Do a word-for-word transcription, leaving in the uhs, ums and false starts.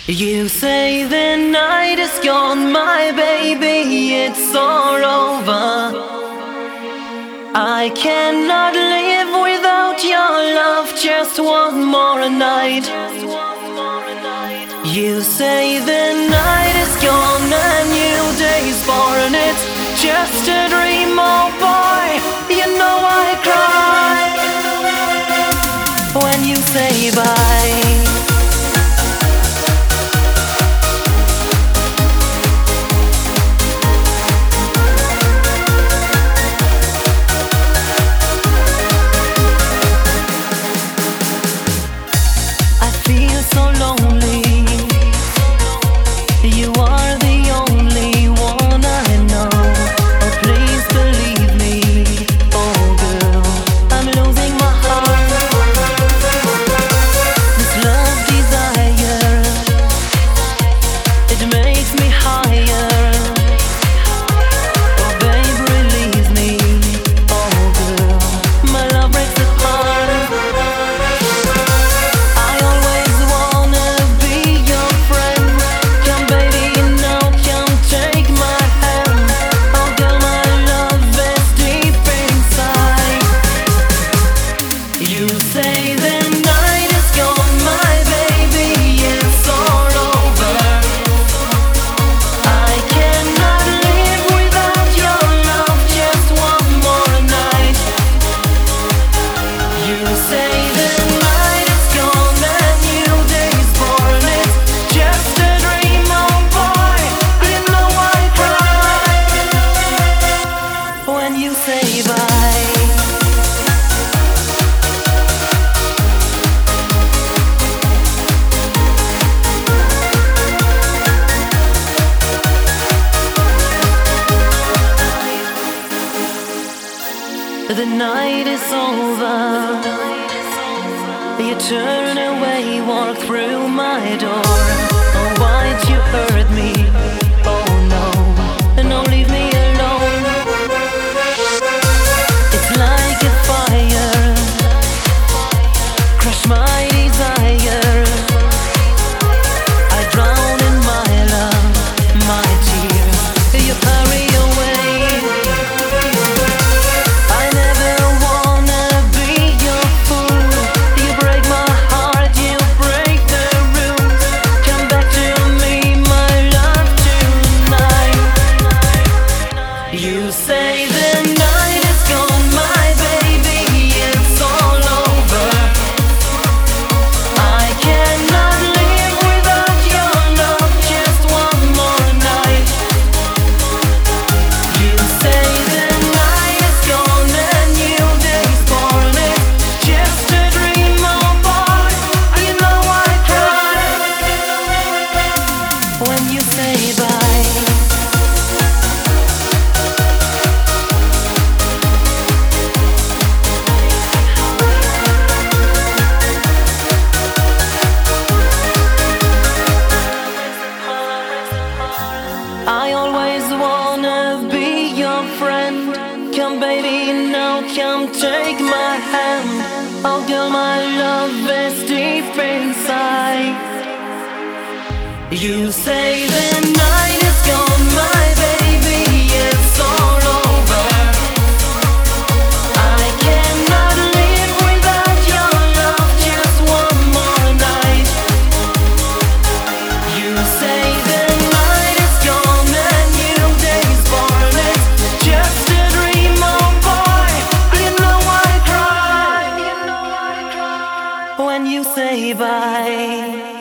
You say the night is gone, my baby, it's all over. I cannot live without your love, just one more night. You say the night is gone, a new day's born. It's just a dream, oh boy, you know I cry when you say bye. The night is over. You turn away, walk through my door. Oh, why'd you hurt me? Oh no, no, leave me alone. It's like a fire, crush my desire. I drown in my love, my tears. You hurry away. You say the night is gone, my baby, it's all over. I cannot live without your love, just one more night. You say the night is gone, a new day's born. It's just a dream, oh boy, you know I cry when you say bye. I always wanna be your friend. Come baby, now come take my hand. Oh girl, my love is deep inside. You say the night is gone, my baby, it's all over. I cannot live without your love, just one more night. You say the night is gone, a new day's born. It's just a dream, oh boy, you know I cry when you say bye.